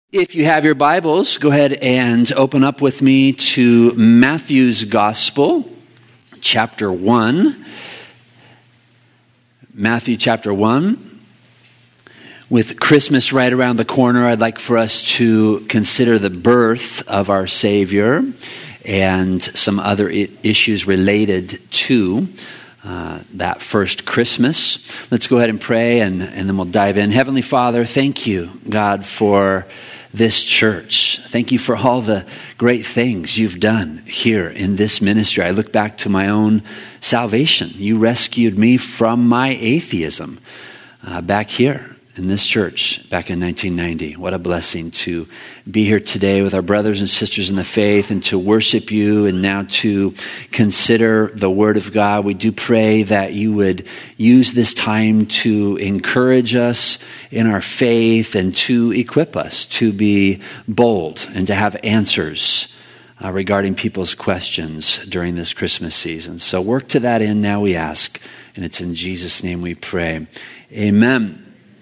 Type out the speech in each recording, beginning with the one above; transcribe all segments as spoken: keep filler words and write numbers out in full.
If you have your Bibles, go ahead and open up with me to Matthew's Gospel, chapter one. Matthew chapter one. With Christmas right around the corner, I'd like for us to consider the birth of our Savior and some other I- issues related to Uh, that first Christmas. Let's go ahead and pray, and, and then we'll dive in. Heavenly Father, thank you, God, for this church. Thank you for all the great things you've done here in this ministry. I look back to my own salvation. You rescued me from my atheism uh, back here in this church back in nineteen ninety. What a blessing to be here today with our brothers and sisters in the faith and to worship you and now to consider the Word of God. We do pray that you would use this time to encourage us in our faith and to equip us to be bold and to have answers uh, regarding people's questions during this Christmas season. So work to that end now, we ask, and it's in Jesus' name we pray. Amen.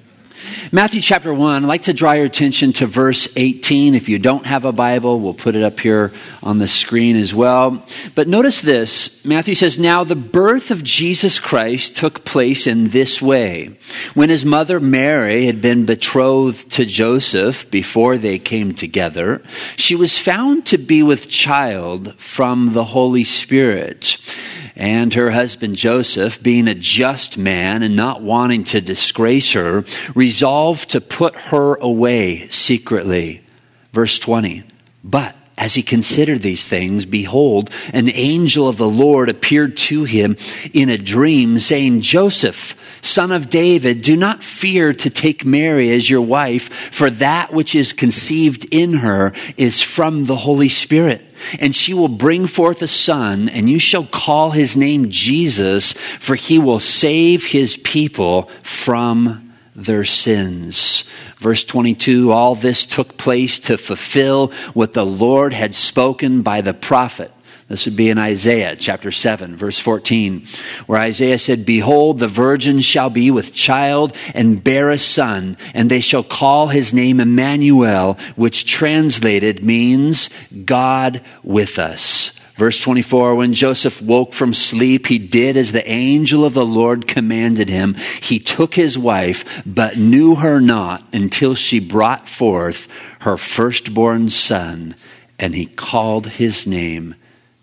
Matthew chapter one, I'd like to draw your attention to verse eighteen. If you don't have a Bible, we'll put it up here on the screen as well. But notice this. Matthew says, "Now the birth of Jesus Christ took place in this way. When his mother Mary had been betrothed to Joseph before they came together, she was found to be with child from the Holy Spirit. And her husband Joseph, being a just man and not wanting to disgrace her, resolved to put her away secretly." Verse twenty, "But as he considered these things, behold, an angel of the Lord appeared to him in a dream, saying, 'Joseph, son of David, do not fear to take Mary as your wife, for that which is conceived in her is from the Holy Spirit. And she will bring forth a son, and you shall call his name Jesus, for he will save his people from their sins.'" Verse twenty-two, "All this took place to fulfill what the Lord had spoken by the prophet." This would be in Isaiah chapter seven, verse fourteen, where Isaiah said, "Behold, the virgin shall be with child and bear a son, and they shall call his name Emmanuel," which translated means God with us. Verse twenty-four, "When Joseph woke from sleep, he did as the angel of the Lord commanded him. He took his wife, but knew her not until she brought forth her firstborn son, and he called his name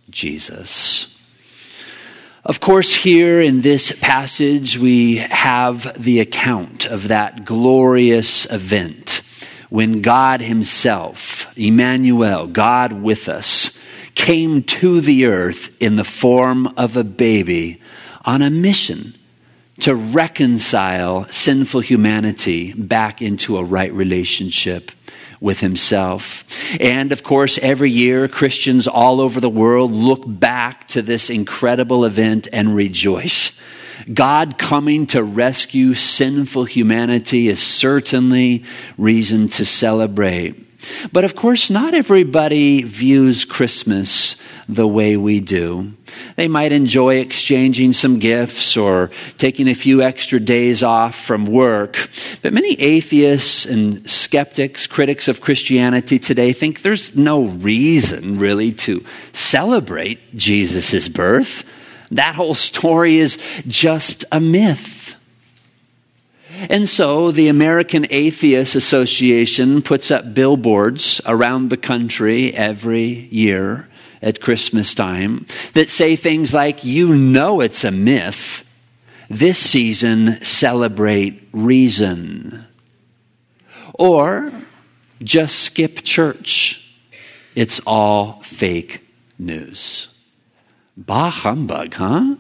Jesus." Of course, here in this passage, we have the account of that glorious event when God himself, Emmanuel, God with us, came to the earth in the form of a baby on a mission to reconcile sinful humanity back into a right relationship with himself. And of course, every year, Christians all over the world look back to this incredible event and rejoice. God coming to rescue sinful humanity is certainly reason to celebrate. But of course, not everybody views Christmas the way we do. They might enjoy exchanging some gifts or taking a few extra days off from work. But many atheists and skeptics, critics of Christianity today, think there's no reason really to celebrate Jesus' birth. That whole story is just a myth. And so the American Atheist Association puts up billboards around the country every year at Christmas time that say things like, "You know it's a myth. This season, celebrate reason." Or, "Just skip church. It's all fake news." Bah humbug, huh?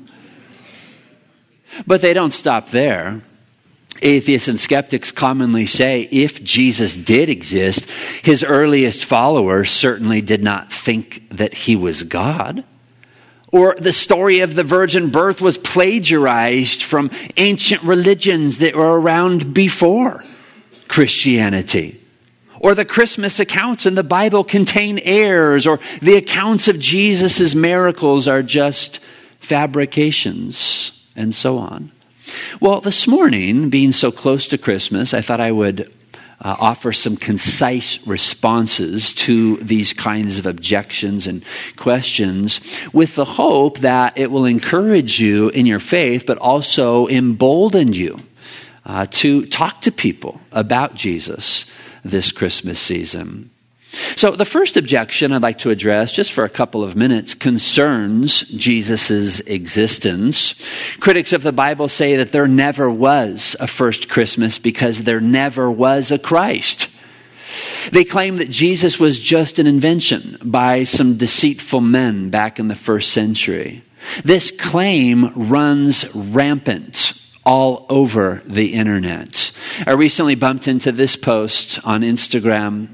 But they don't stop there. Atheists and skeptics commonly say if Jesus did exist, his earliest followers certainly did not think that he was God. Or the story of the virgin birth was plagiarized from ancient religions that were around before Christianity. Or the Christmas accounts in the Bible contain errors, or the accounts of Jesus' miracles are just fabrications, and so on. Well, this morning, being so close to Christmas, I thought I would uh, offer some concise responses to these kinds of objections and questions with the hope that it will encourage you in your faith, but also embolden you uh, to talk to people about Jesus this Christmas season. So the first objection I'd like to address, just for a couple of minutes, concerns Jesus' existence. Critics of the Bible say that there never was a first Christmas because there never was a Christ. They claim that Jesus was just an invention by some deceitful men back in the first century. This claim runs rampant all over the internet. I recently bumped into this post on Instagram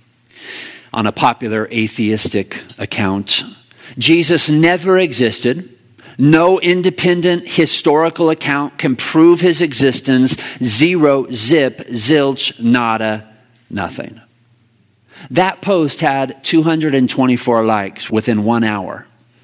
on a popular atheistic account. Jesus never existed. No independent historical account can prove his existence. Zero, zip, zilch, nada, nothing. That post had two hundred twenty-four likes within one hour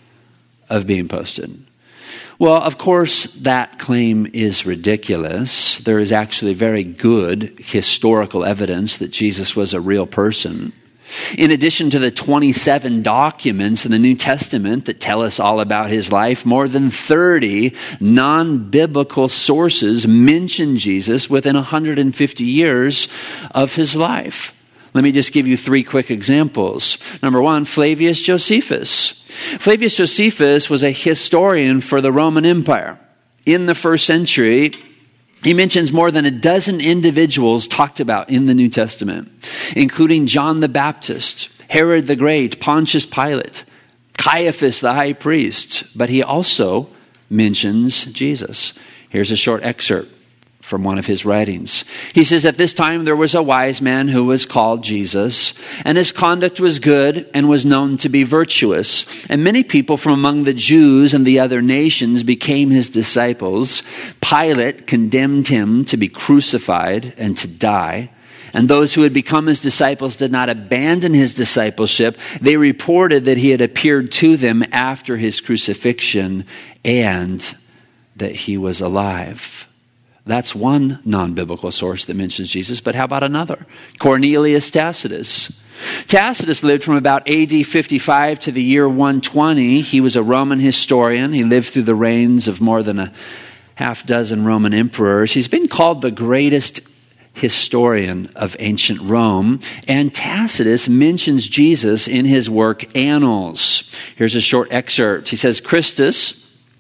of being posted. Well, of course, that claim is ridiculous. There is actually very good historical evidence that Jesus was a real person. In addition to the twenty-seven documents in the New Testament that tell us all about his life, more than thirty non-biblical sources mention Jesus within one hundred fifty years of his life. Let me just give you three quick examples. Number one, Flavius Josephus. Flavius Josephus was a historian for the Roman Empire. In the first century, he mentions more than a dozen individuals talked about in the New Testament, including John the Baptist, Herod the Great, Pontius Pilate, Caiaphas the high priest, but he also mentions Jesus. Here's a short excerpt from one of his writings. He says, "At this time there was a wise man who was called Jesus, and his conduct was good and was known to be virtuous. And many people from among the Jews and the other nations became his disciples. Pilate condemned him to be crucified and to die. And those who had become his disciples did not abandon his discipleship. They reported that he had appeared to them after his crucifixion and that he was alive." That's one non-biblical source that mentions Jesus, but how about another? Cornelius Tacitus. Tacitus lived from about A D fifty-five to the year one twenty. He was a Roman historian. He lived through the reigns of more than a half dozen Roman emperors. He's been called the greatest historian of ancient Rome, and Tacitus mentions Jesus in his work Annals. Here's a short excerpt. He says, "Christus,"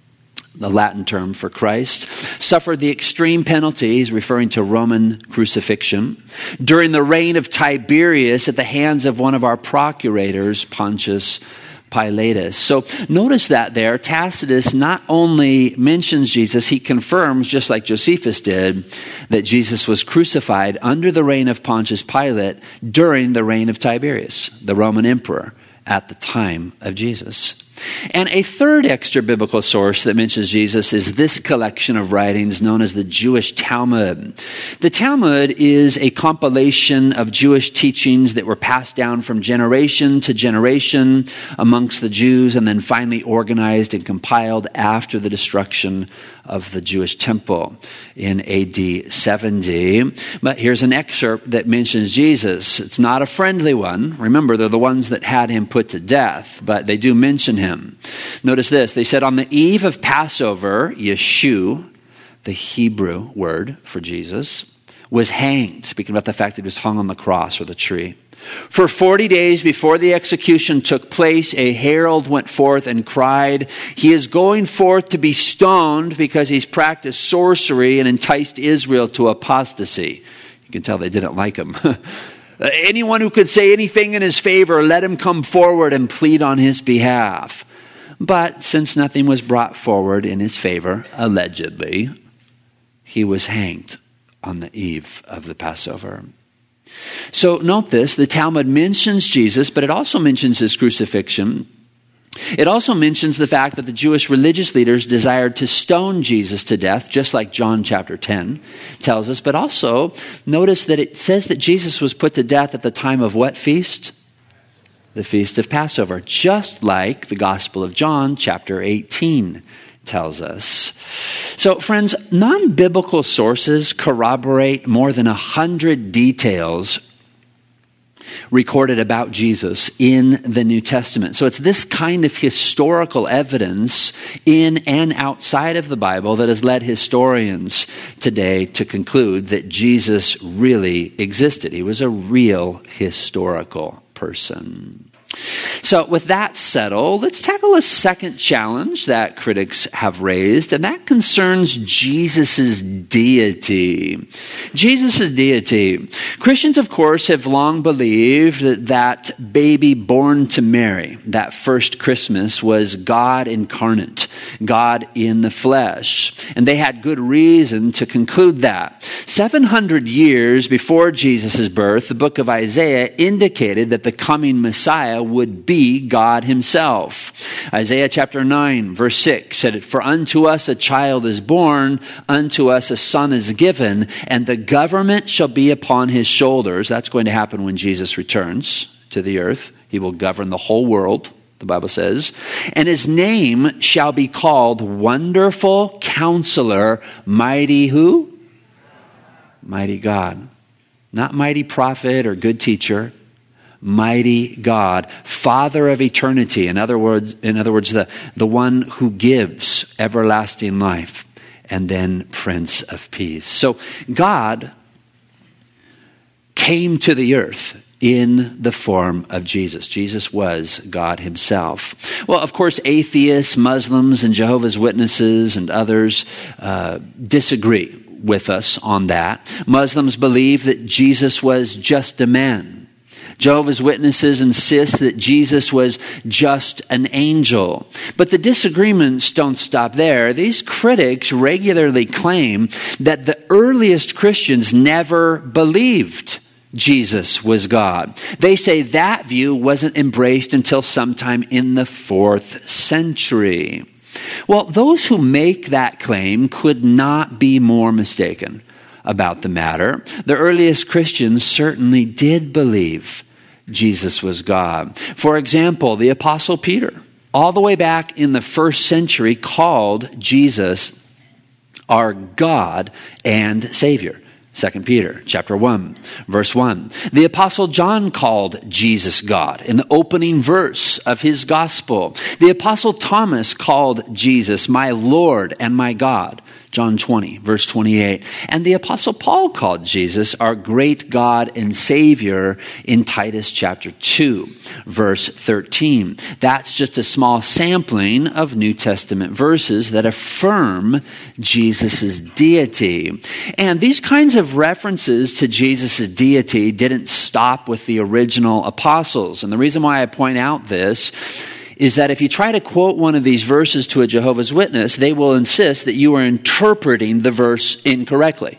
the Latin term for Christ, "suffered the extreme penalty," he's referring to Roman crucifixion, "during the reign of Tiberius at the hands of one of our procurators, Pontius Pilatus." So notice that there, Tacitus not only mentions Jesus, he confirms, just like Josephus did, that Jesus was crucified under the reign of Pontius Pilate during the reign of Tiberius, the Roman emperor, at the time of Jesus. And a third extra biblical source that mentions Jesus is this collection of writings known as the Jewish Talmud. The Talmud is a compilation of Jewish teachings that were passed down from generation to generation amongst the Jews and then finally organized and compiled after the destruction of the Jewish temple in A D seventy. But here's an excerpt that mentions Jesus. It's not a friendly one. Remember, they're the ones that had him put to death, but they do mention him. Notice this. They said, "On the eve of Passover, Yeshu," the Hebrew word for Jesus, "was hanged," speaking about the fact that he was hung on the cross or the tree. "For forty days before the execution took place, a herald went forth and cried, 'He is going forth to be stoned because he's practiced sorcery and enticed Israel to apostasy.'" You can tell they didn't like him. "Anyone who could say anything in his favor, let him come forward and plead on his behalf." But since nothing was brought forward in his favor, allegedly, he was hanged on the eve of the Passover. So note this, the Talmud mentions Jesus, but it also mentions his crucifixion. It also mentions the fact that the Jewish religious leaders desired to stone Jesus to death, just like John chapter ten tells us. But also, notice that it says that Jesus was put to death at the time of what feast? The Feast of Passover, just like the Gospel of John chapter eighteen tells us. So, friends, non-biblical sources corroborate more than a hundred details recorded about Jesus in the New Testament. So it's this kind of historical evidence in and outside of the Bible that has led historians today to conclude that Jesus really existed. He was a real historical person. So with that settled, let's tackle a second challenge that critics have raised, and that concerns Jesus' deity. Jesus' deity. Christians, of course, have long believed that that baby born to Mary, that first Christmas, was God incarnate, God in the flesh. And they had good reason to conclude that. seven hundred years before Jesus' birth, the book of Isaiah indicated that the coming Messiah would be God himself. Isaiah chapter nine, verse six said, "For unto us a child is born, unto us a son is given, and the government shall be upon his shoulders." That's going to happen when Jesus returns to the earth. He will govern the whole world, the Bible says. "And his name shall be called Wonderful Counselor, Mighty" who? Mighty God. Not mighty prophet or good teacher. Mighty God, Father of eternity. In other words, in other words, the, the one who gives everlasting life, and then Prince of Peace. So God came to the earth in the form of Jesus. Jesus was God himself. Well, of course, atheists, Muslims, and Jehovah's Witnesses and others uh, disagree with us on that. Muslims believe that Jesus was just a man. Jehovah's Witnesses insist that Jesus was just an angel. But the disagreements don't stop there. These critics regularly claim that the earliest Christians never believed Jesus was God. They say that view wasn't embraced until sometime in the fourth century. Well, those who make that claim could not be more mistaken about the matter. The earliest Christians certainly did believe Jesus was God. For example, the Apostle Peter, all the way back in the first century, called Jesus our God and Savior. Second Peter chapter one, verse one. The Apostle John called Jesus God in the opening verse of his gospel. The Apostle Thomas called Jesus my Lord and my God. John twenty, verse twenty-eight. And the Apostle Paul called Jesus our great God and Savior in Titus chapter two, verse thirteen. That's just a small sampling of New Testament verses that affirm Jesus' deity. And these kinds of references to Jesus' deity didn't stop with the original apostles. And the reason why I point out this is that if you try to quote one of these verses to a Jehovah's Witness, they will insist that you are interpreting the verse incorrectly.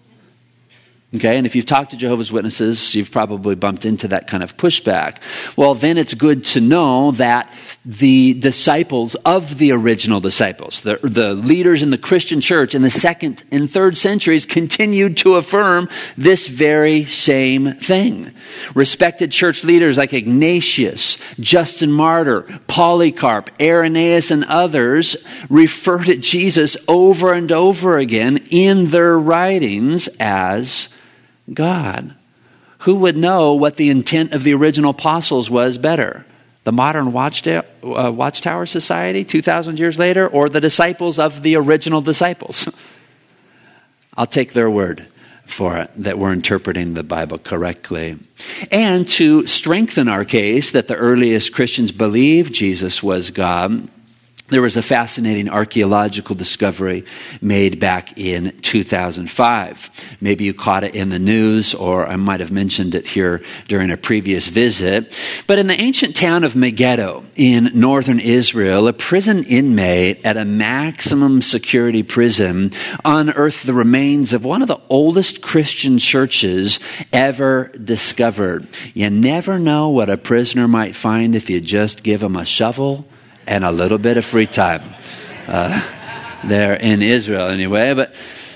Okay, and if you've talked to Jehovah's Witnesses, you've probably bumped into that kind of pushback. Well, then it's good to know that the disciples of the original disciples, the, the leaders in the Christian church in the second and third centuries, continued to affirm this very same thing. Respected church leaders like Ignatius, Justin Martyr, Polycarp, Irenaeus, and others refer to Jesus over and over again in their writings as God. Who would know what the intent of the original apostles was better? The modern watchtower, uh, watchtower society two thousand years later, or the disciples of the original disciples? I'll take their word for it, that we're interpreting the Bible correctly. And to strengthen our case that the earliest Christians believed Jesus was God, there was a fascinating archaeological discovery made back in two thousand five. Maybe you caught it in the news, or I might have mentioned it here during a previous visit. But in the ancient town of Megiddo in northern Israel, a prison inmate at a maximum security prison unearthed the remains of one of the oldest Christian churches ever discovered. You never know what a prisoner might find if you just give him a shovel and a little bit of free time uh, there in Israel anyway. But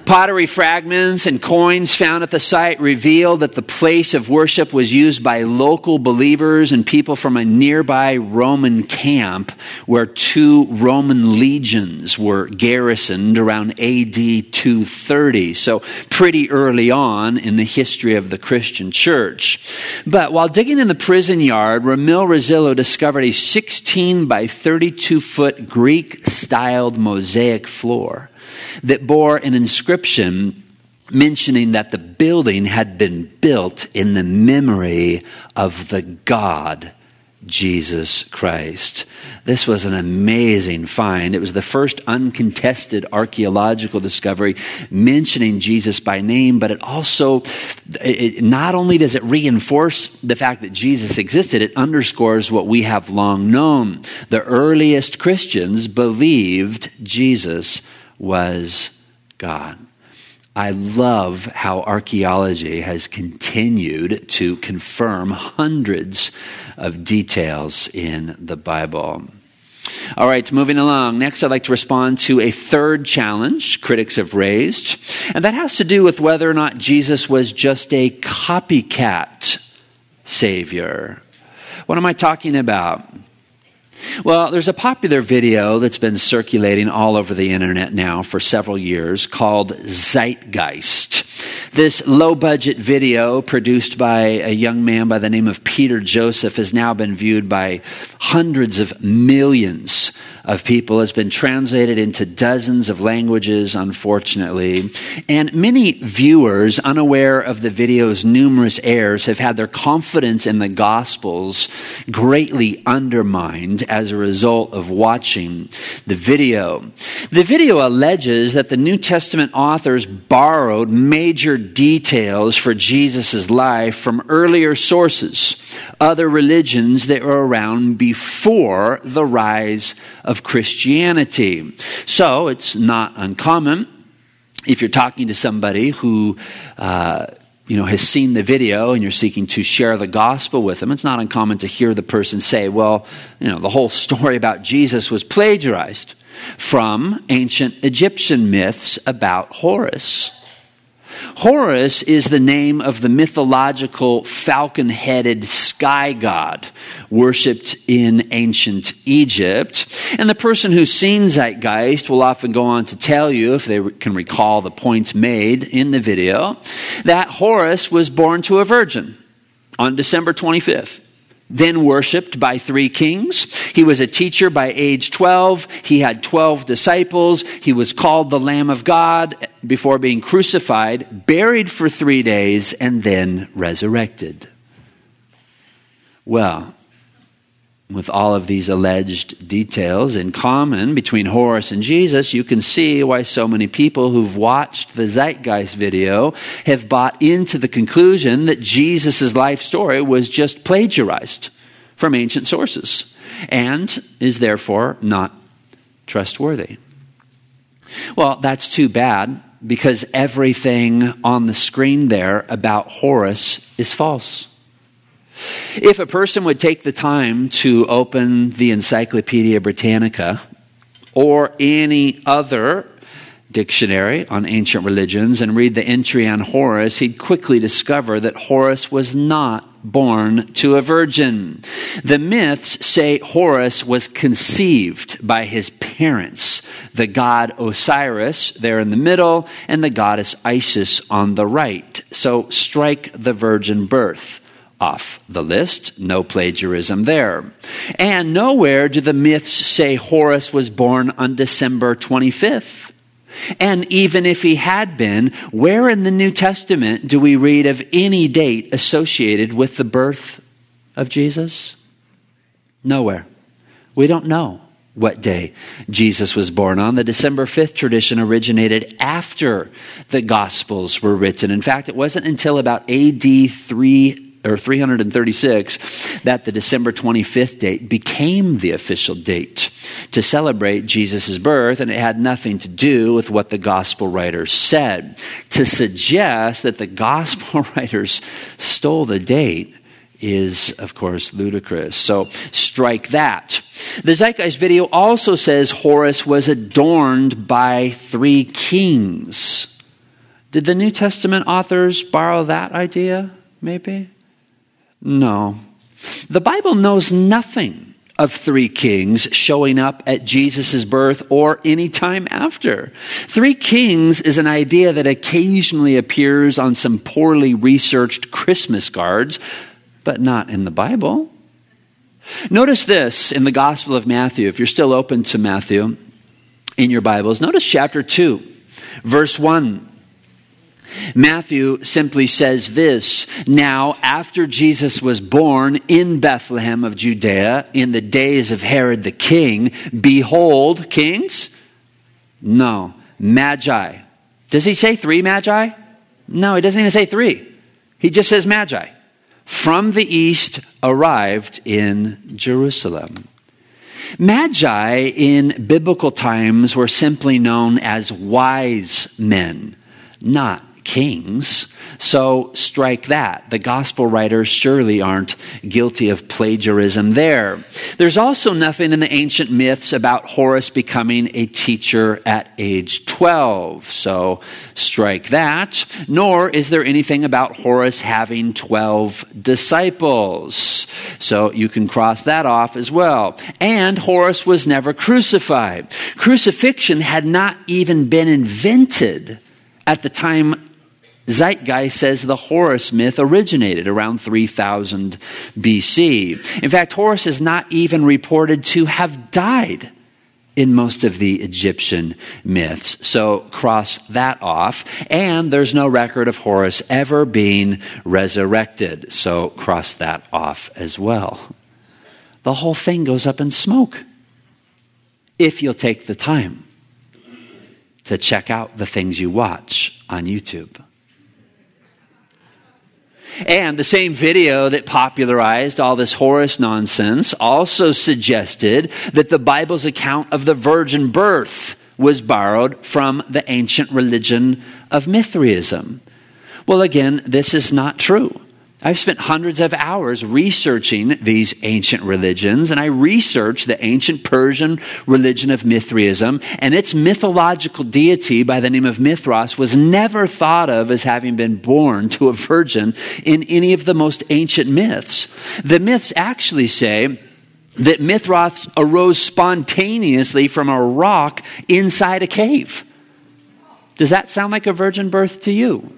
Pottery fragments and coins found at the site reveal that the place of worship was used by local believers and people from a nearby Roman camp where two Roman legions were garrisoned around A D two thirty. So pretty early on in the history of the Christian church. But while digging in the prison yard, Ramil Rosillo discovered a sixteen by thirty-two foot Greek-styled mosaic floor that bore an inscription mentioning that the building had been built in the memory of the God, Jesus Christ. This was an amazing find. It was the first uncontested archaeological discovery mentioning Jesus by name, but it also, it, not only does it reinforce the fact that Jesus existed, it underscores what we have long known. The earliest Christians believed Jesus was God. I love how archaeology has continued to confirm hundreds of details in the Bible. All right, moving along. Next, I'd like to respond to a third challenge critics have raised, and that has to do with whether or not Jesus was just a copycat Savior. What am I talking about? Well, there's a popular video that's been circulating all over the internet now for several years called Zeitgeist. This low-budget video produced by a young man by the name of Peter Joseph has now been viewed by hundreds of millions of people. It's been translated into dozens of languages, unfortunately. And many viewers, unaware of the video's numerous errors, have had their confidence in the Gospels greatly undermined as a result of watching the video. The video alleges that the New Testament authors borrowed major details for Jesus' life from earlier sources, other religions that were around before the rise of Christianity. So it's not uncommon if you're talking to somebody who uh, you know, has seen the video and you're seeking to share the gospel with them, it's not uncommon to hear the person say, well, you know, the whole story about Jesus was plagiarized from ancient Egyptian myths about Horus. Horus is the name of the mythological falcon-headed sky god worshipped in ancient Egypt. And the person who's seen Zeitgeist will often go on to tell you, if they can recall the points made in the video, that Horus was born to a virgin on December twenty-fifth. Then worshipped by three kings. He was a teacher by age twelve. He had twelve disciples. He was called the Lamb of God before being crucified, buried for three days, and then resurrected. Well, with all of these alleged details in common between Horus and Jesus, you can see why so many people who've watched the Zeitgeist video have bought into the conclusion that Jesus' life story was just plagiarized from ancient sources and is therefore not trustworthy. Well, that's too bad, because everything on the screen there about Horus is false. If a person would take the time to open the Encyclopedia Britannica or any other dictionary on ancient religions and read the entry on Horus, he'd quickly discover that Horus was not born to a virgin. The myths say Horus was conceived by his parents, the god Osiris there in the middle and the goddess Isis on the right. So strike the virgin birth off the list. No plagiarism there. And nowhere do the myths say Horus was born on December twenty-fifth. And even if he had been, where in the New Testament do we read of any date associated with the birth of Jesus? Nowhere. We don't know what day Jesus was born on. The December fifth tradition originated after the Gospels were written. In fact, it wasn't until about A D three or three thirty-six that the December twenty-fifth date became the official date to celebrate Jesus' birth, and it had nothing to do with what the gospel writers said. To suggest that the gospel writers stole the date is, of course, ludicrous. So strike that. The Zeitgeist video also says Horus was adorned by three kings. Did the New Testament authors borrow that idea, maybe? No. The Bible knows nothing of three kings showing up at Jesus' birth or any time after. Three kings is an idea that occasionally appears on some poorly researched Christmas cards, but not in the Bible. Notice this in the Gospel of Matthew. If you're still open to Matthew in your Bibles, notice chapter two, verse one. Matthew simply says this: "Now, after Jesus was born in Bethlehem of Judea in the days of Herod the king, behold," kings? No, magi. Does he say three magi? No, he doesn't even say three. He just says magi. From the east arrived in Jerusalem. Magi in biblical times were simply known as wise men, not kings. So strike that. The gospel writers surely aren't guilty of plagiarism there. There's also nothing in the ancient myths about Horus becoming a teacher at age twelve. So strike that. Nor is there anything about Horus having twelve disciples. So you can cross that off as well. And Horus was never crucified. Crucifixion had not even been invented at the time Zeitgeist says the Horus myth originated around three thousand B C. In fact, Horus is not even reported to have died in most of the Egyptian myths. So cross that off. And there's no record of Horus ever being resurrected. So cross that off as well. The whole thing goes up in smoke if you'll take the time to check out the things you watch on YouTube. And the same video that popularized all this Horus nonsense also suggested that the Bible's account of the virgin birth was borrowed from the ancient religion of Mithraism. Well, again, this is not true. I've spent hundreds of hours researching these ancient religions, and I researched the ancient Persian religion of Mithraism, and its mythological deity by the name of Mithras was never thought of as having been born to a virgin in any of the most ancient myths. The myths actually say that Mithras arose spontaneously from a rock inside a cave. Does that sound like a virgin birth to you?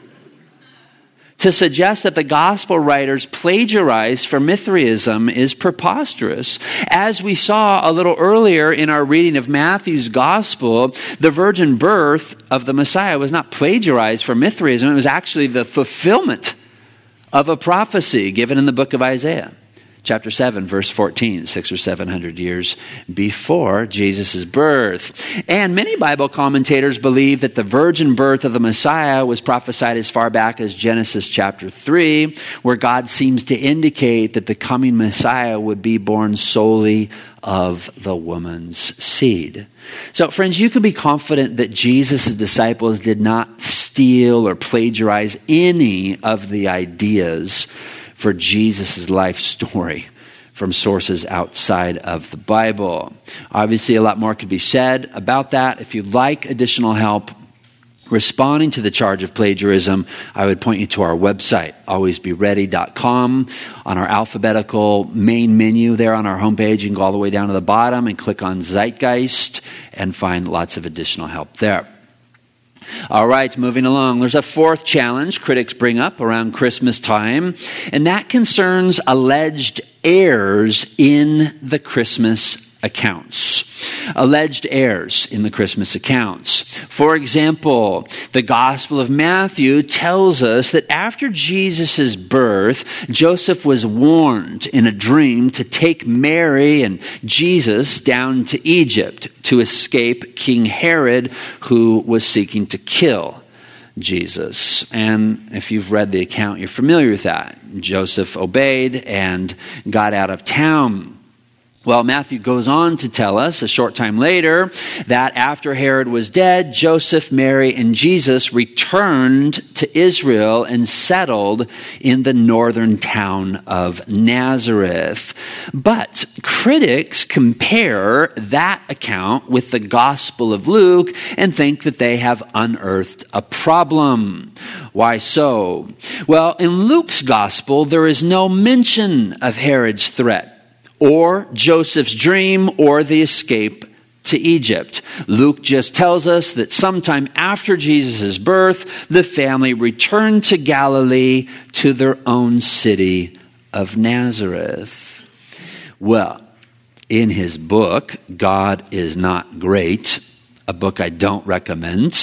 To suggest that the gospel writers plagiarized from Mithraism is preposterous. As we saw a little earlier in our reading of Matthew's gospel, the virgin birth of the Messiah was not plagiarized from Mithraism. It was actually the fulfillment of a prophecy given in the book of Isaiah. Chapter seven, verse fourteen, six or seven hundred years before Jesus' birth. And many Bible commentators believe that the virgin birth of the Messiah was prophesied as far back as Genesis chapter three, where God seems to indicate that the coming Messiah would be born solely of the woman's seed. So, friends, you can be confident that Jesus' disciples did not steal or plagiarize any of the ideas for Jesus' life story from sources outside of the Bible. Obviously, a lot more could be said about that. If you'd like additional help responding to the charge of plagiarism, I would point you to our website, always be ready dot com. On our alphabetical main menu there on our homepage, you can go all the way down to the bottom and click on Zeitgeist and find lots of additional help there. All right, moving along. There's a fourth challenge critics bring up around Christmas time, and that concerns alleged errors in the Christmas accounts. Alleged errors in the Christmas accounts. For example, the Gospel of Matthew tells us that after Jesus' birth, Joseph was warned in a dream to take Mary and Jesus down to Egypt to escape King Herod, who was seeking to kill Jesus. And if you've read the account, you're familiar with that. Joseph obeyed and got out of town. Well, Matthew goes on to tell us a short time later that after Herod was dead, Joseph, Mary, and Jesus returned to Israel and settled in the northern town of Nazareth. But critics compare that account with the Gospel of Luke and think that they have unearthed a problem. Why so? Well, in Luke's Gospel, there is no mention of Herod's threat, or Joseph's dream, or the escape to Egypt. Luke just tells us that sometime after Jesus' birth, the family returned to Galilee, to their own city of Nazareth. Well, in his book, God is Not Great, a book I don't recommend,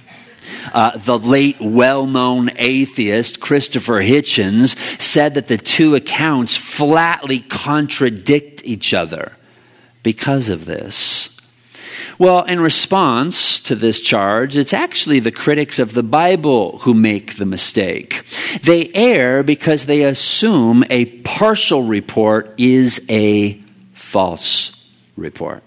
Uh, the late well-known atheist Christopher Hitchens said that the two accounts flatly contradict each other because of this. Well, in response to this charge, it's actually the critics of the Bible who make the mistake. They err because they assume a partial report is a false report.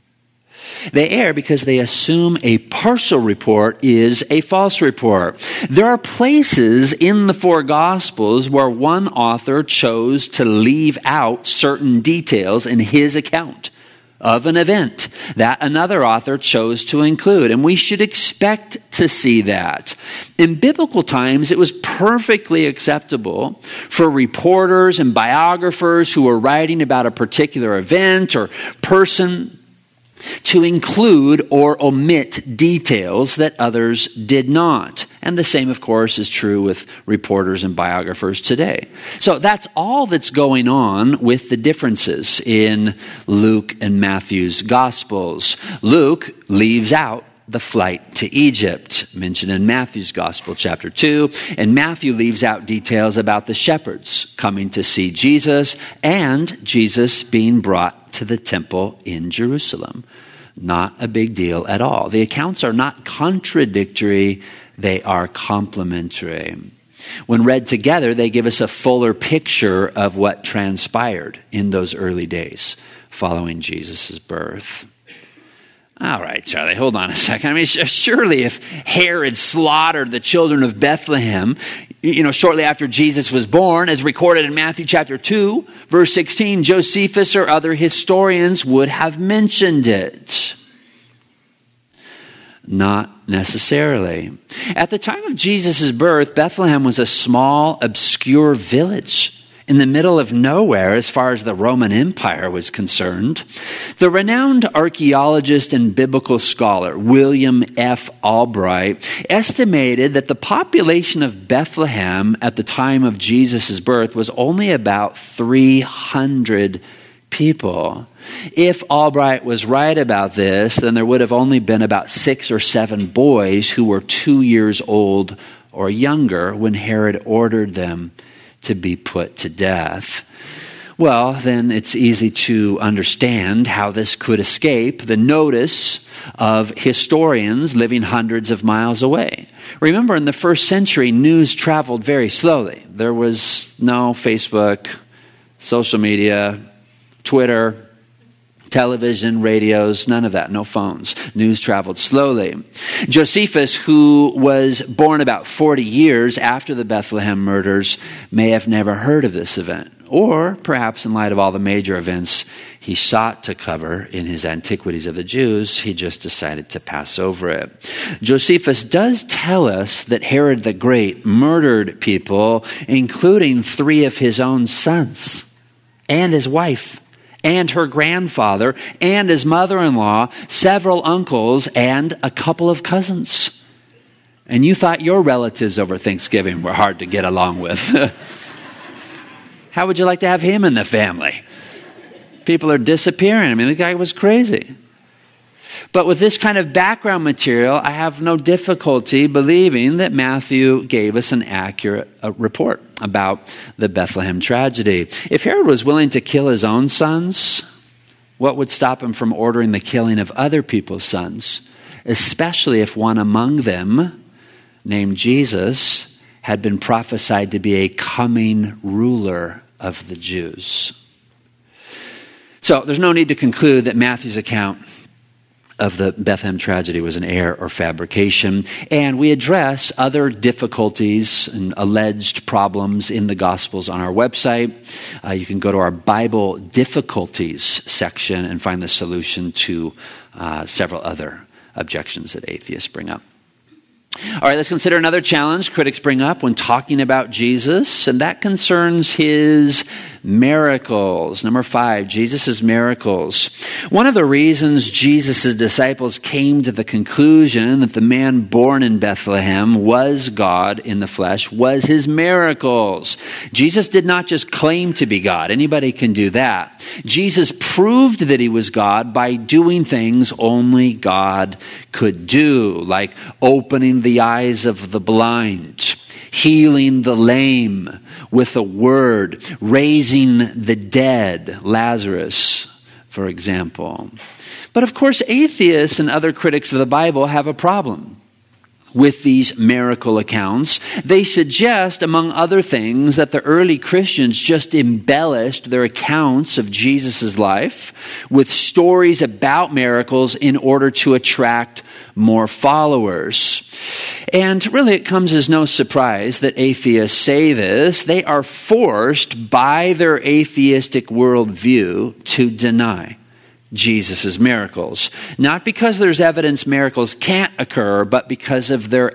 They err because they assume a partial report is a false report. There are places in the four Gospels where one author chose to leave out certain details in his account of an event that another author chose to include. And we should expect to see that. In biblical times, it was perfectly acceptable for reporters and biographers who were writing about a particular event or person to include or omit details that others did not. And the same, of course, is true with reporters and biographers today. So that's all that's going on with the differences in Luke and Matthew's Gospels. Luke leaves out the flight to Egypt, mentioned in Matthew's Gospel, chapter two, and Matthew leaves out details about the shepherds coming to see Jesus and Jesus being brought to the temple in Jerusalem. Not a big deal at all. The accounts are not contradictory, they are complementary. When read together, they give us a fuller picture of what transpired in those early days following Jesus' birth. All right, Charlie, hold on a second. I mean, surely if Herod slaughtered the children of Bethlehem, you know, shortly after Jesus was born, as recorded in Matthew chapter two, verse sixteen, Josephus or other historians would have mentioned it. Not necessarily. At the time of Jesus' birth, Bethlehem was a small, obscure village in the middle of nowhere as far as the Roman Empire was concerned. The renowned archaeologist and biblical scholar William F. Albright estimated that the population of Bethlehem at the time of Jesus' birth was only about three hundred people. If Albright was right about this, then there would have only been about six or seven boys who were two years old or younger when Herod ordered them to be put to death. Well, then it's easy to understand how this could escape the notice of historians living hundreds of miles away. Remember, in the first century, news traveled very slowly. There was no Facebook, social media, Twitter, television, radios, none of that, no phones. News traveled slowly. Josephus, who was born about forty years after the Bethlehem murders, may have never heard of this event. Or perhaps in light of all the major events he sought to cover in his Antiquities of the Jews, he just decided to pass over it. Josephus does tell us that Herod the Great murdered people, including three of his own sons and his wife, and her grandfather, and his mother-in-law, several uncles, and a couple of cousins. And you thought your relatives over Thanksgiving were hard to get along with. How would you like to have him in the family? People are disappearing. I mean, the guy was crazy. But with this kind of background material, I have no difficulty believing that Matthew gave us an accurate uh, report about the Bethlehem tragedy. If Herod was willing to kill his own sons, what would stop him from ordering the killing of other people's sons, especially if one among them, named Jesus, had been prophesied to be a coming ruler of the Jews? So there's no need to conclude that Matthew's account of the Bethlehem tragedy was an error or fabrication. And we address other difficulties and alleged problems in the Gospels on our website. Uh, you can go to our Bible difficulties section and find the solution to uh, several other objections that atheists bring up. All right, let's consider another challenge critics bring up when talking about Jesus, and that concerns his miracles. Number five, Jesus' miracles. One of the reasons Jesus' disciples came to the conclusion that the man born in Bethlehem was God in the flesh was his miracles. Jesus did not just claim to be God. Anybody can do that. Jesus proved that he was God by doing things only God could do, like opening the eyes of the blind, healing the lame with a word, raising the dead, Lazarus, for example. But of course, atheists and other critics of the Bible have a problem with these miracle accounts. They suggest, among other things, that the early Christians just embellished their accounts of Jesus' life with stories about miracles in order to attract more followers. And really, it comes as no surprise that atheists say this. They are forced by their atheistic worldview to deny Jesus' miracles. Not because there's evidence miracles can't occur, but because of their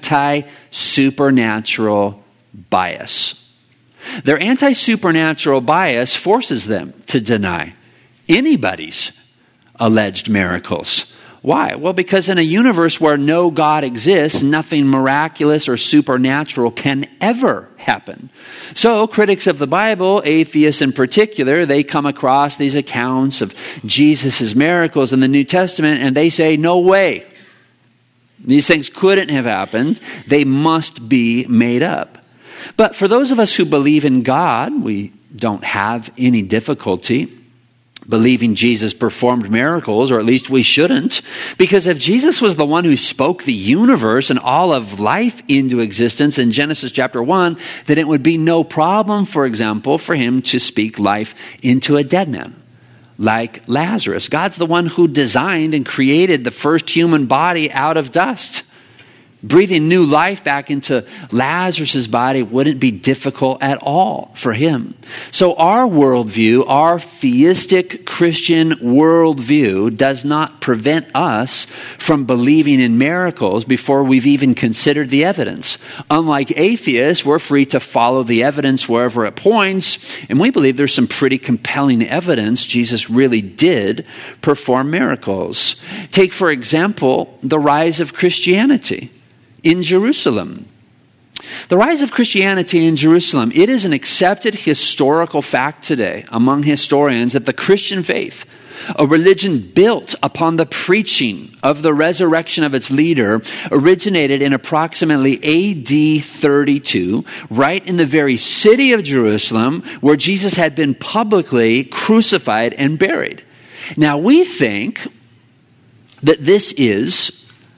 anti-supernatural bias. Their anti-supernatural bias forces them to deny anybody's alleged miracles. Why? Well, because in a universe where no God exists, nothing miraculous or supernatural can ever happen. So critics of the Bible, atheists in particular, they come across these accounts of Jesus' miracles in the New Testament and they say, no way. These things couldn't have happened. They must be made up. But for those of us who believe in God, we don't have any difficulty believing Jesus performed miracles, or at least we shouldn't, because if Jesus was the one who spoke the universe and all of life into existence in Genesis chapter one, then it would be no problem, for example, for him to speak life into a dead man, like Lazarus. God's the one who designed and created the first human body out of dust. Breathing new life back into Lazarus' body wouldn't be difficult at all for him. So our worldview, our theistic Christian worldview, does not prevent us from believing in miracles before we've even considered the evidence. Unlike atheists, we're free to follow the evidence wherever it points, and we believe there's some pretty compelling evidence Jesus really did perform miracles. Take, for example, the rise of Christianity in Jerusalem. The rise of Christianity in Jerusalem, it is an accepted historical fact today among historians that the Christian faith, a religion built upon the preaching of the resurrection of its leader, originated in approximately A D thirty-two, right in the very city of Jerusalem where Jesus had been publicly crucified and buried. Now we think that this is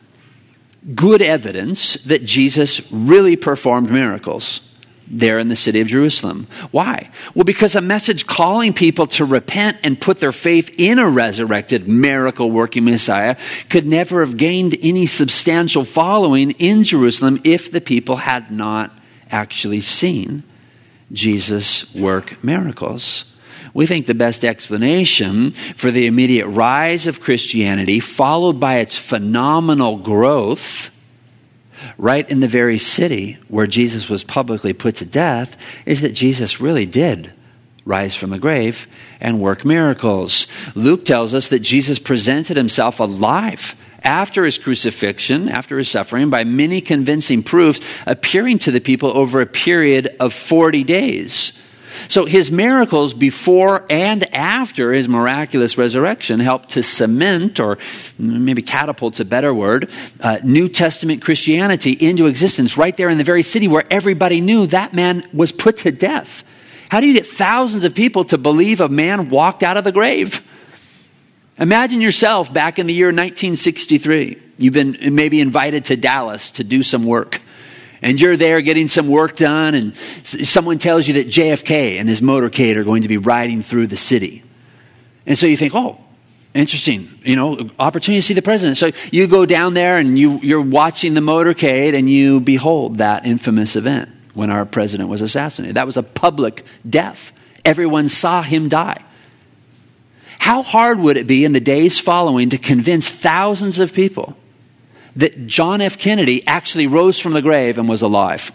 good evidence that Jesus really performed miracles there in the city of Jerusalem. Why? Well, because a message calling people to repent and put their faith in a resurrected, miracle-working Messiah could never have gained any substantial following in Jerusalem if the people had not actually seen Jesus work miracles. We think the best explanation for the immediate rise of Christianity, followed by its phenomenal growth right in the very city where Jesus was publicly put to death, is that Jesus really did rise from the grave and work miracles. Luke tells us that Jesus presented himself alive after his crucifixion, after his suffering, by many convincing proofs, appearing to the people over a period of forty days. So his miracles before and after his miraculous resurrection helped to cement, or maybe catapult, a better word, uh, New Testament Christianity into existence right there in the very city where everybody knew that man was put to death. How do you get thousands of people to believe a man walked out of the grave? Imagine yourself back in the year nineteen sixty-three. You've been maybe invited to Dallas to do some work. And you're there getting some work done, and someone tells you that J F K and his motorcade are going to be riding through the city. And so you think, oh, interesting, you know, opportunity to see the president. So you go down there and you, you're watching the motorcade and you behold that infamous event when our president was assassinated. That was a public death. Everyone saw him die. How hard would it be in the days following to convince thousands of people that John F. Kennedy actually rose from the grave and was alive?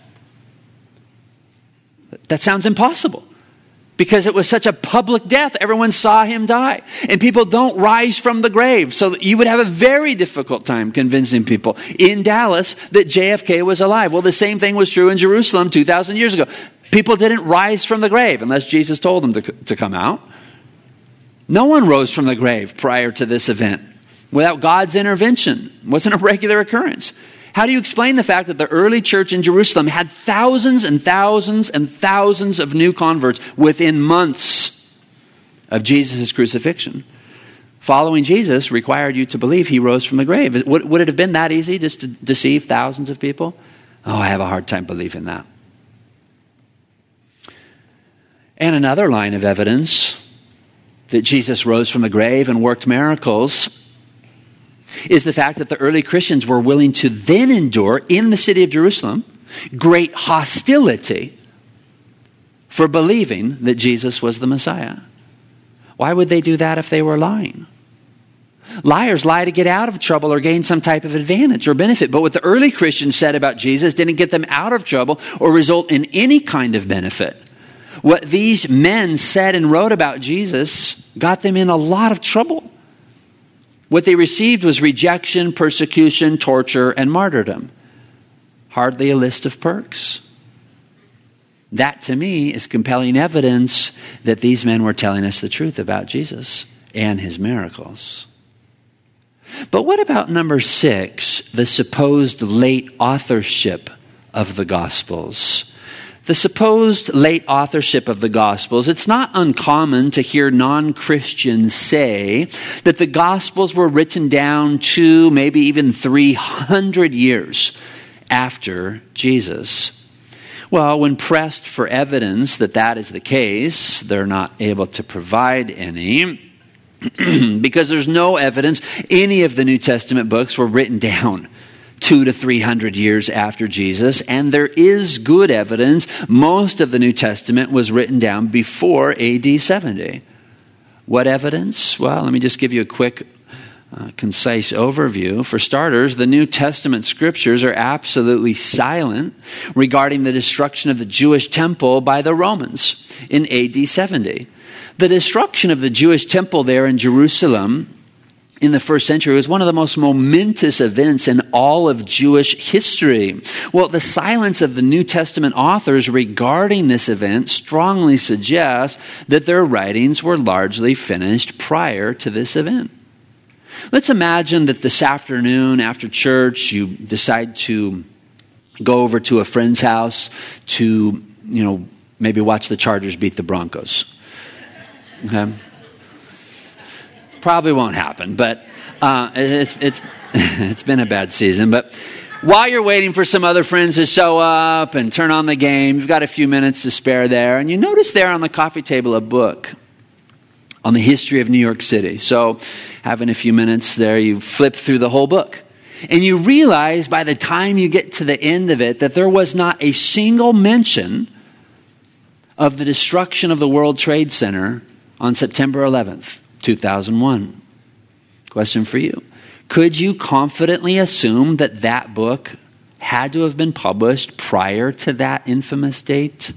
That sounds impossible because it was such a public death. Everyone saw him die. And people don't rise from the grave. So you would have a very difficult time convincing people in Dallas that J F K was alive. Well, the same thing was true in Jerusalem two thousand years ago. People didn't rise from the grave unless Jesus told them to, to come out. No one rose from the grave prior to this event without God's intervention. It wasn't a regular occurrence. How do you explain the fact that the early church in Jerusalem had thousands and thousands and thousands of new converts within months of Jesus' crucifixion? Following Jesus required you to believe he rose from the grave. Would, would it have been that easy just to deceive thousands of people? Oh, I have a hard time believing that. And another line of evidence that Jesus rose from the grave and worked miracles is the fact that the early Christians were willing to then endure in the city of Jerusalem great hostility for believing that Jesus was the Messiah. Why would they do that if they were lying? Liars lie to get out of trouble or gain some type of advantage or benefit. But what the early Christians said about Jesus didn't get them out of trouble or result in any kind of benefit. What these men said and wrote about Jesus got them in a lot of trouble. What they received was rejection, persecution, torture, and martyrdom. Hardly a list of perks. That, to me, is compelling evidence that these men were telling us the truth about Jesus and his miracles. But what about number six, the supposed late authorship of the Gospels? The supposed late authorship of the Gospels. It's not uncommon to hear non-Christians say that the Gospels were written down two, maybe even three hundred years after Jesus. Well, when pressed for evidence that that is the case, they're not able to provide any because there's no evidence any of the New Testament books were written down two to three hundred years after Jesus, and there is good evidence most of the New Testament was written down before A D seventy. What evidence? Well, let me just give you a quick, uh, concise overview. For starters, the New Testament scriptures are absolutely silent regarding the destruction of the Jewish temple by the Romans in A D seventy. The destruction of the Jewish temple there in Jerusalem in the first century was one of the most momentous events in all of Jewish history. Well, the silence of the New Testament authors regarding this event strongly suggests that their writings were largely finished prior to this event. Let's imagine that this afternoon after church, you decide to go over to a friend's house to, you know, maybe watch the Chargers beat the Broncos. Okay? Probably won't happen, but uh, it's it's it's been a bad season. But while you're waiting for some other friends to show up and turn on the game, you've got a few minutes to spare there, and you notice there on the coffee table a book on the history of New York City. So, having a few minutes there, you flip through the whole book, and you realize by the time you get to the end of it that there was not a single mention of the destruction of the World Trade Center on September eleventh. two thousand one. Question for you. Could you confidently assume that that book had to have been published prior to that infamous date?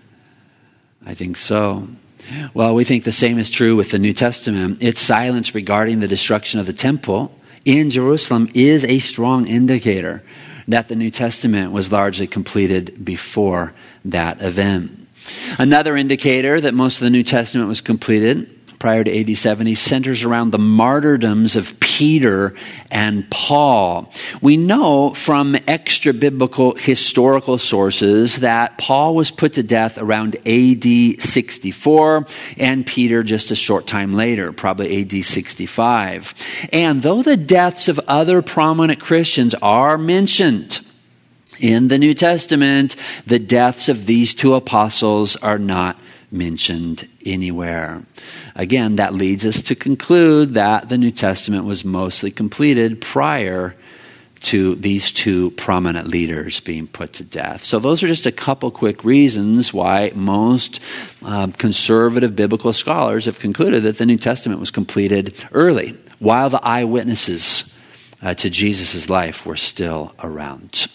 I think so. Well, we think the same is true with the New Testament. Its silence regarding the destruction of the temple in Jerusalem is a strong indicator that the New Testament was largely completed before that event. Another indicator that most of the New Testament was completed prior to A D seventy centers around the martyrdoms of Peter and Paul. We know from extra-biblical historical sources that Paul was put to death around A D sixty-four and Peter just a short time later, probably A D sixty-five. And though the deaths of other prominent Christians are mentioned in the New Testament, the deaths of these two apostles are not mentioned anywhere. Again, that leads us to conclude that the New Testament was mostly completed prior to these two prominent leaders being put to death. So those are just a couple quick reasons why most um, conservative biblical scholars have concluded that the New Testament was completed early, while the eyewitnesses uh, to Jesus' life were still around.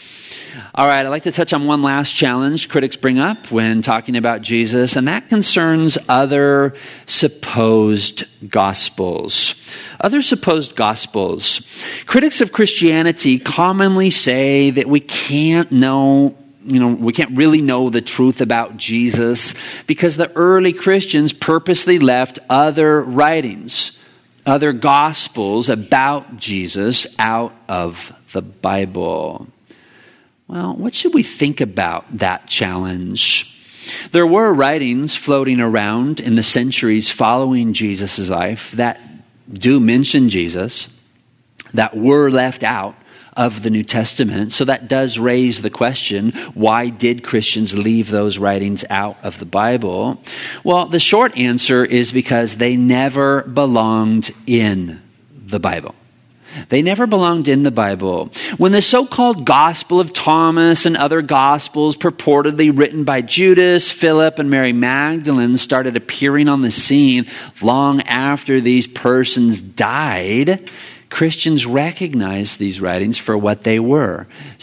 All right, I'd like to touch on one last challenge critics bring up when talking about Jesus, and that concerns other supposed gospels. Other supposed gospels. Critics of Christianity commonly say that we can't know, you know, we can't really know the truth about Jesus because the early Christians purposely left other writings, other gospels about Jesus out of the Bible. Well, what should we think about that challenge? There were writings floating around in the centuries following Jesus' life that do mention Jesus, that were left out of the New Testament. So that does raise the question, why did Christians leave those writings out of the Bible? Well, the short answer is because they never belonged in the Bible. They never belonged in the Bible. When the so-called Gospel of Thomas and other Gospels purportedly written by Judas, Philip, and Mary Magdalene started appearing on the scene long after these persons died, Christians recognized these writings for what they were: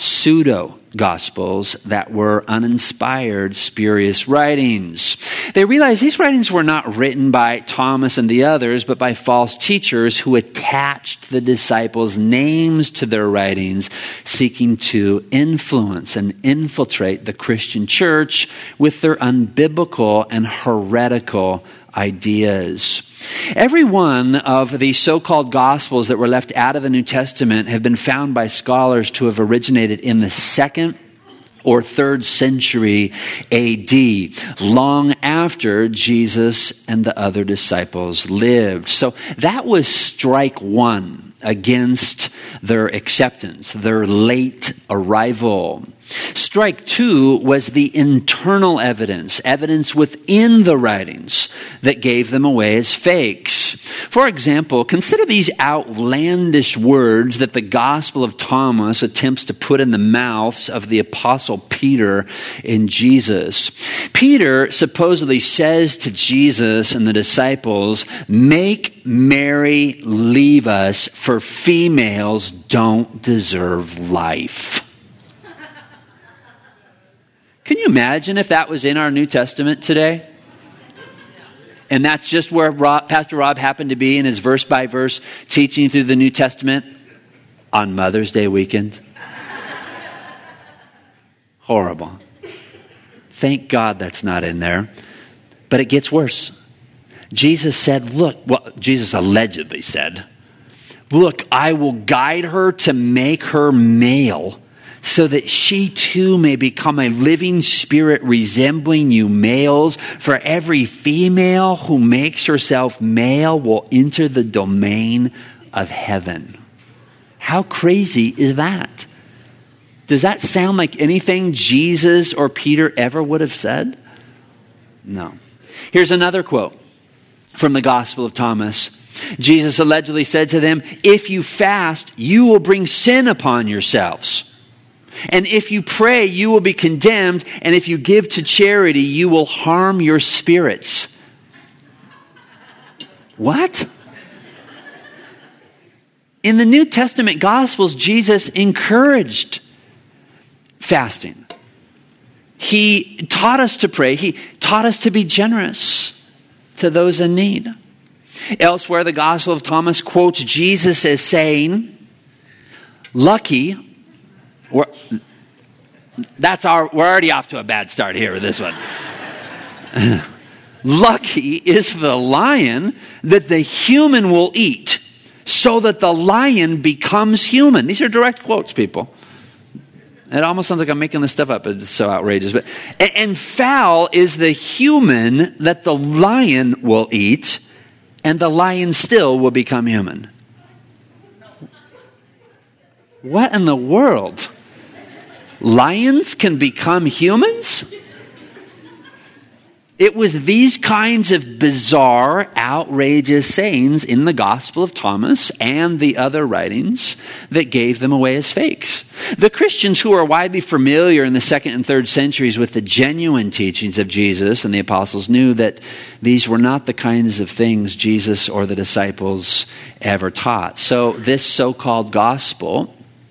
pseudo-gospels that were uninspired, spurious writings. They realized these writings were not written by Thomas and the others, but by false teachers who attached the disciples' names to their writings, seeking to influence and infiltrate the Christian church with their unbiblical and heretical ideas. Every one of the so-called gospels that were left out of the New Testament have been found by scholars to have originated in the second or third century A D, long after Jesus and the other disciples lived. So that was strike one against their acceptance, their late arrival. Strike two was the internal evidence, evidence within the writings that gave them away as fakes. For example, consider these outlandish words that the Gospel of Thomas attempts to put in the mouths of the Apostle Peter in Jesus. Peter supposedly says to Jesus and the disciples, "Make Mary leave us, for females don't deserve life." Can you imagine if that was in our New Testament today? And that's just where Rob, Pastor Rob happened to be in his verse-by-verse teaching through the New Testament on Mother's Day weekend. Horrible. Thank God that's not in there. But it gets worse. Jesus said, look, well, Jesus allegedly said, "Look, I will guide her to make her male, so that she too may become a living spirit resembling you males. For every female who makes herself male will enter the domain of heaven." How crazy is that? Does that sound like anything Jesus or Peter ever would have said? No. Here's another quote from the Gospel of Thomas. Jesus allegedly said to them, "If you fast, you will bring sin upon yourselves. And if you pray, you will be condemned. And if you give to charity, you will harm your spirits." What? In the New Testament Gospels, Jesus encouraged fasting. He taught us to pray. He taught us to be generous to those in need. Elsewhere, the Gospel of Thomas quotes Jesus as saying, "Lucky," We're, that's our, we're already off to a bad start here with this one. "Lucky is the lion that the human will eat, so that the lion becomes human." These are direct quotes, people. It almost sounds like I'm making this stuff up. It's so outrageous. But and, and foul is the human that the lion will eat, and the lion still will become human. What in the world? Lions can become humans? It was these kinds of bizarre, outrageous sayings in the Gospel of Thomas and the other writings that gave them away as fakes. The Christians who are widely familiar in the second and third centuries with the genuine teachings of Jesus and the apostles knew that these were not the kinds of things Jesus or the disciples ever taught. So this so-called gospel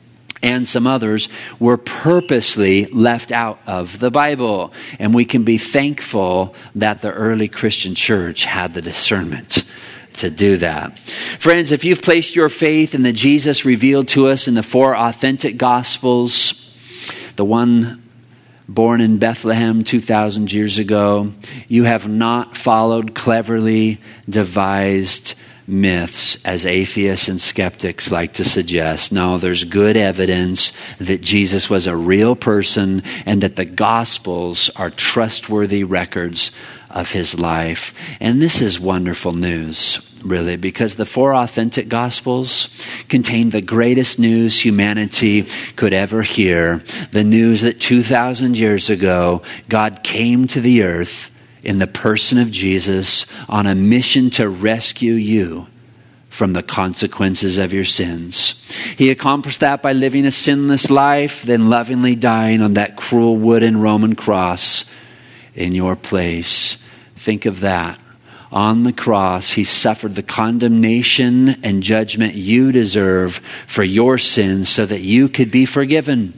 and some others were purposely left out of the Bible. And we can be thankful that the early Christian church had the discernment to do that. Friends, if you've placed your faith in the Jesus revealed to us in the four authentic Gospels, the one born in Bethlehem two thousand years ago, you have not followed cleverly devised myths, as atheists and skeptics like to suggest. No, there's good evidence that Jesus was a real person and that the Gospels are trustworthy records of his life. And this is wonderful news, really, because the four authentic Gospels contain the greatest news humanity could ever hear. The news that two thousand years ago, God came to the earth in the person of Jesus on a mission to rescue you from the consequences of your sins. He accomplished that by living a sinless life, then lovingly dying on that cruel wooden Roman cross in your place. Think of that. On the cross, he suffered the condemnation and judgment you deserve for your sins so that you could be forgiven.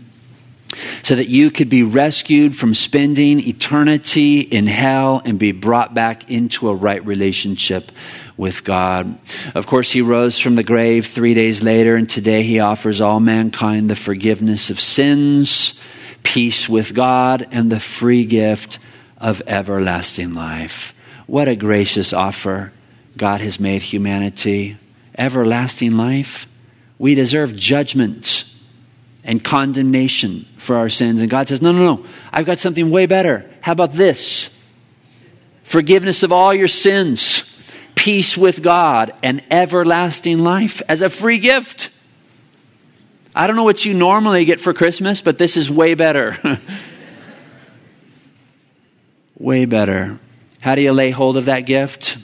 So that you could be rescued from spending eternity in hell and be brought back into a right relationship with God. Of course, he rose from the grave three days later, and today he offers all mankind the forgiveness of sins, peace with God, and the free gift of everlasting life. What a gracious offer God has made humanity. Everlasting life. We deserve judgment and condemnation for our sins. And God says, no, no, no, I've got something way better. How about this? Forgiveness of all your sins, peace with God, and everlasting life as a free gift. I don't know what you normally get for Christmas, but this is way better. Way better. How do you lay hold of that gift?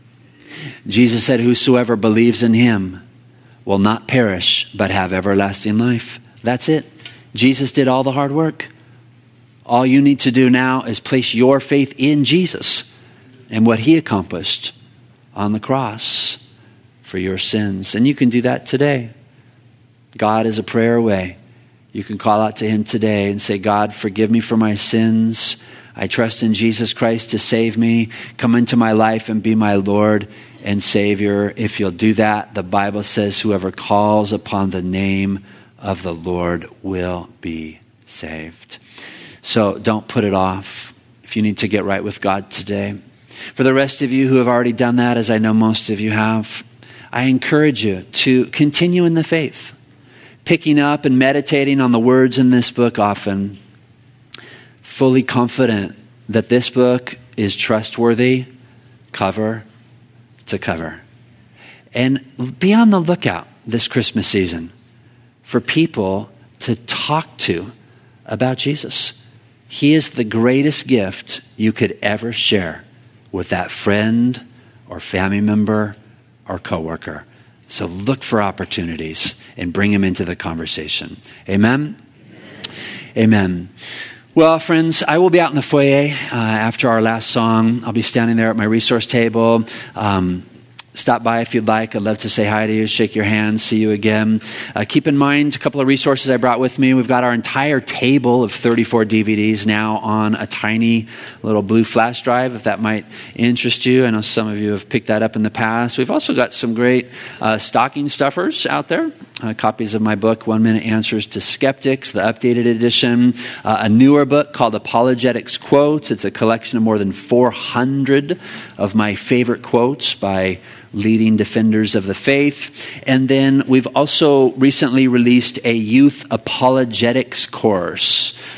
Jesus said, whosoever believes in him will not perish, but have everlasting life. That's it. Jesus did all the hard work. All you need to do now is place your faith in Jesus and what he accomplished on the cross for your sins. And you can do that today. God is a prayer away. You can call out to him today and say, God, forgive me for my sins. I trust in Jesus Christ to save me. Come into my life and be my Lord and Savior. If you'll do that, the Bible says whoever calls upon the name of the Lord will be saved. So don't put it off if you need to get right with God today. For the rest of you who have already done that, as I know most of you have, I encourage you to continue in the faith, picking up and meditating on the words in this book often, fully confident that this book is trustworthy cover to cover. And be on the lookout this Christmas season for people to talk to about Jesus. He is the greatest gift you could ever share with that friend or family member or coworker. So look for opportunities and bring him into the conversation. Amen? Amen. Amen. Well, friends, I will be out in the foyer uh, after our last song. I'll be standing there at my resource table. Um, Stop by if you'd like. I'd love to say hi to you, shake your hand, see you again. Uh, keep in mind a couple of resources I brought with me. We've got our entire table of thirty-four D V Ds now on a tiny little blue flash drive, if that might interest you. I know some of you have picked that up in the past. We've also got some great uh, stocking stuffers out there. Uh, copies of my book, One Minute Answers to Skeptics, the updated edition. Uh, a newer book called Apologetics Quotes. It's a collection of more than four hundred of my favorite quotes by leading defenders of the faith. And then we've also recently released a youth apologetics course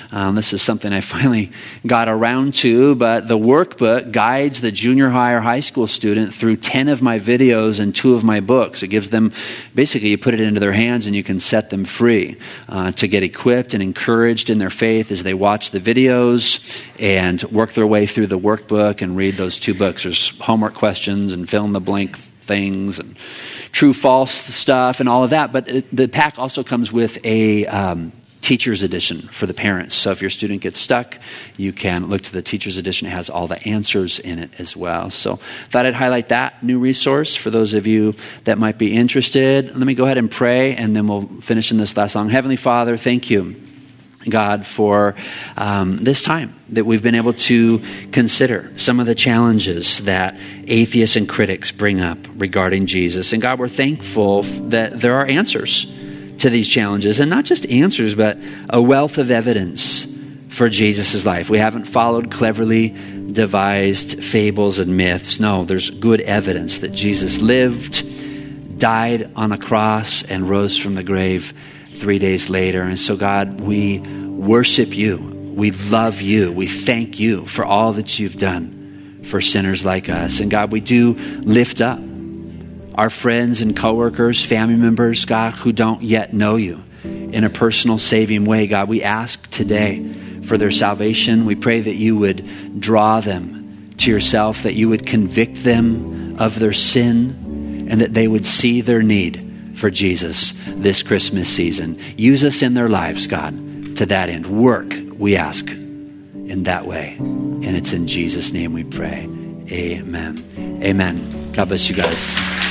Um, this is something I finally got around to, but the workbook guides the junior high or high school student through ten of my videos and two of my books. It gives them, basically you put it into their hands and you can set them free uh, to get equipped and encouraged in their faith as they watch the videos and work their way through the workbook and read those two books. There's homework questions and fill in the blank things and true false stuff and all of that. But it, the pack also comes with a um, teacher's edition for the parents. So if your student gets stuck, you can look to the teacher's edition. It has all the answers in it as well. So thought I'd highlight that new resource for those of you that might be interested. Let me go ahead and pray, and then we'll finish in this last song. Heavenly Father, thank you, God, for um, this time that we've been able to consider some of the challenges that atheists and critics bring up regarding Jesus. And God, we're thankful that there are answers to these challenges, and not just answers, but a wealth of evidence for Jesus' life. We haven't followed cleverly devised fables and myths. No, there's good evidence that Jesus lived, died on a cross, and rose from the grave three days later. And so, God, we worship you. We love you. We thank you for all that you've done for sinners like us. And God, we do lift up our friends and coworkers, family members, God, who don't yet know you in a personal saving way. God, we ask today for their salvation. We pray that you would draw them to yourself, that you would convict them of their sin, and that they would see their need for Jesus this Christmas season. Use us in their lives, God, to that end. Work, we ask, in that way. And it's in Jesus' name we pray. Amen. Amen. God bless you guys.